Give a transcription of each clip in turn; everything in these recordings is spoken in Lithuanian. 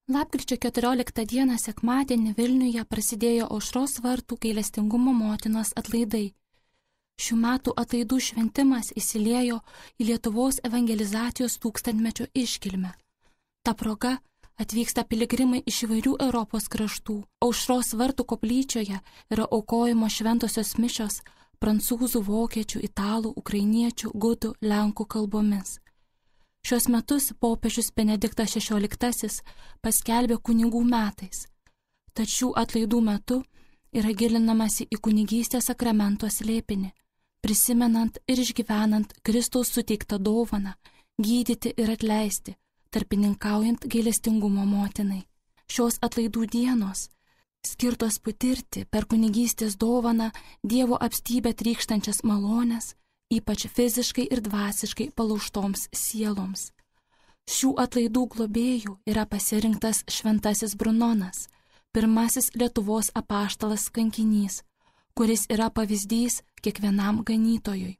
Lapkričio 14 dieną sekmadienį Vilniuje prasidėjo Aušros vartų gailestingumo motinos atlaidai. Šių metų atlaidų šventimas įsiliejo į Lietuvos evangelizacijos 1000-mečio iškilmę. Ta proga atvyksta piligrimai iš įvairių Europos kraštų. Aušros vartų koplyčioje yra aukojimo šventosios mišios prancūzų, vokiečių, italų, ukrainiečių, gudų, lenkų kalbomis. Šios metus popiežius Benediktas XVI paskelbė kunigų metais. Tačiau atlaidų metu yra gilinamasi į kunigystės sakramento slėpinį, prisimenant ir išgyvenant Kristaus suteiktą dovaną, gydyti ir atleisti, tarpininkaujant gailestingumo motinai. Šios atlaidų dienos skirtos patirti per kunigystės dovaną Dievo apstybę trykštančias malones, ypač fiziškai ir dvasiškai palaužtoms sieloms. Šių atlaidų globėjų yra pasirinktas šventasis Brunonas, pirmasis Lietuvos apaštalas kankinys, kuris yra pavyzdys kiekvienam ganytojui.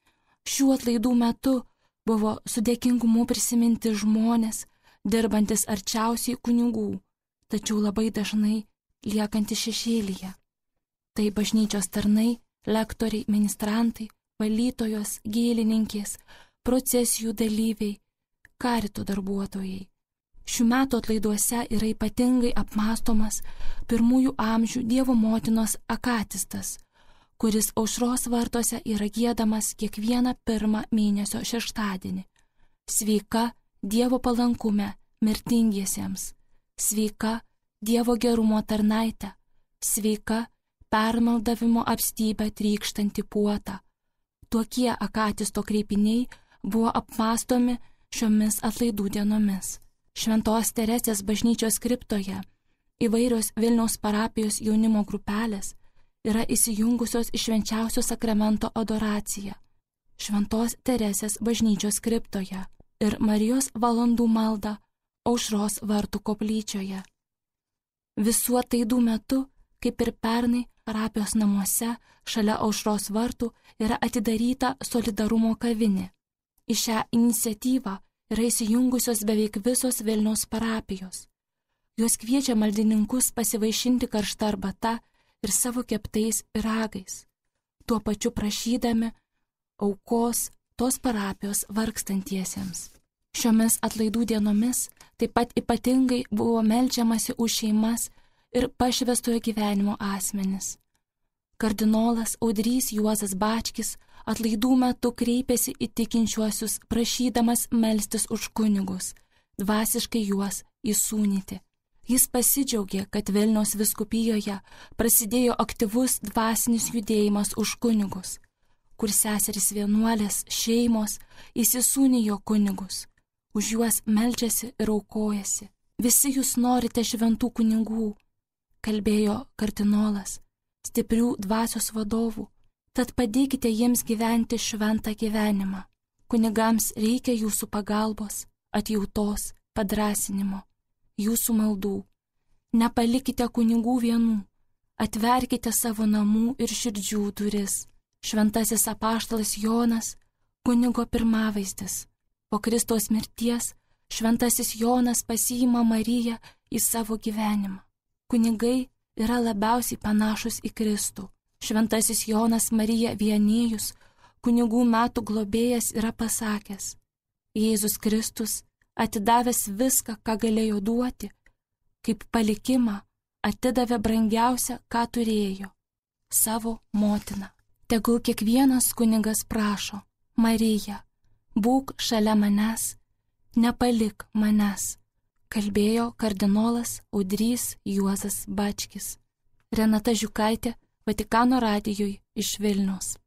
Šių atlaidų metu buvo su dėkingumu prisiminti žmonės, dirbantis arčiausiai kunigų, tačiau labai dažnai liekantys šešėlyje. Tai bažnyčios tarnai, lektoriai, ministrantai, valytojos, gėlininkės, procesijų dalyviai, karito darbuotojai. Šių metų atlaiduose yra ypatingai apmąstomas pirmųjų amžių Dievo motinos akatistas, kuris Aušros vartuose yra giedamas kiekvieną pirmą mėnesio šeštadienį. Sveika Dievo palankume mirtingiesiems, sveika Dievo gerumo tarnaite, sveika permaldavimo apstybę trykštantį puotą. Tokie akatisto kreipiniai buvo apmąstomi šiomis atlaidų dienomis. Šventos Teresės bažnyčios kriptoje įvairios Vilniaus parapijos jaunimo grupelės yra įsijungusios į švenčiausio sakramento adoraciją. Šventos Teresės bažnyčios kriptoje ir Marijos valandų maldą Aušros vartų koplyčioje. Visų atlaidų metu, kaip ir pernai, parapijos namuose šalia Aušros vartų yra atidaryta solidarumo kavinė. Į šią iniciatyvą yra įsijungusios beveik visos Vilniaus parapijos. Jos kviečia maldininkus pasivaišinti karštą arbatą ir savo keptais pyragais, tuo pačiu prašydami aukos tos parapijos vargstantiesiems. Šiomis atlaidų dienomis taip pat ypatingai buvo meldžiamasi už šeimas ir pašvęstojo gyvenimo asmenis. Kardinolas Audrys Juozas Bačkis atlaidų metu kreipėsi į tikinčiuosius, prašydamas melstis už kunigus, dvasiškai juos įsūnyti. Jis pasidžiaugė, kad Vilniaus vyskupijoje prasidėjo aktyvus dvasinis judėjimas už kunigus, kur seserys vienuolės, šeimos įsisūnijo kunigus, už juos meldžiasi ir aukojasi. Visi jūs norite šventų kunigų, kalbėjo kardinolas, stiprių dvasios vadovų, tad padėkite jiems gyventi šventą gyvenimą. Kunigams reikia jūsų pagalbos, atjautos, padrąsinimo, jūsų maldų. Nepalikite kunigų vienų, atverkite savo namų ir širdžių duris. Šventasis apaštalas Jonas, kunigo pirmavaizdis. Po Kristaus mirties šventasis Jonas pasiima Mariją į savo gyvenimą. Kunigai yra labiausiai panašus į Kristų. Šventasis Jonas Marija Vienėjus, kunigų metų globėjas, yra pasakęs: Jėzus Kristus, atidavęs viską, ką galėjo duoti, kaip palikimą atidavė brangiausią, ką turėjo - savo motiną. Tegul kiekvienas kunigas prašo: Marija, būk šalia manęs, nepalik manęs, kalbėjo kardinolas Audrys Juozas Bačkis. Renata Žiukaitė, Vatikano radijui iš Vilniaus.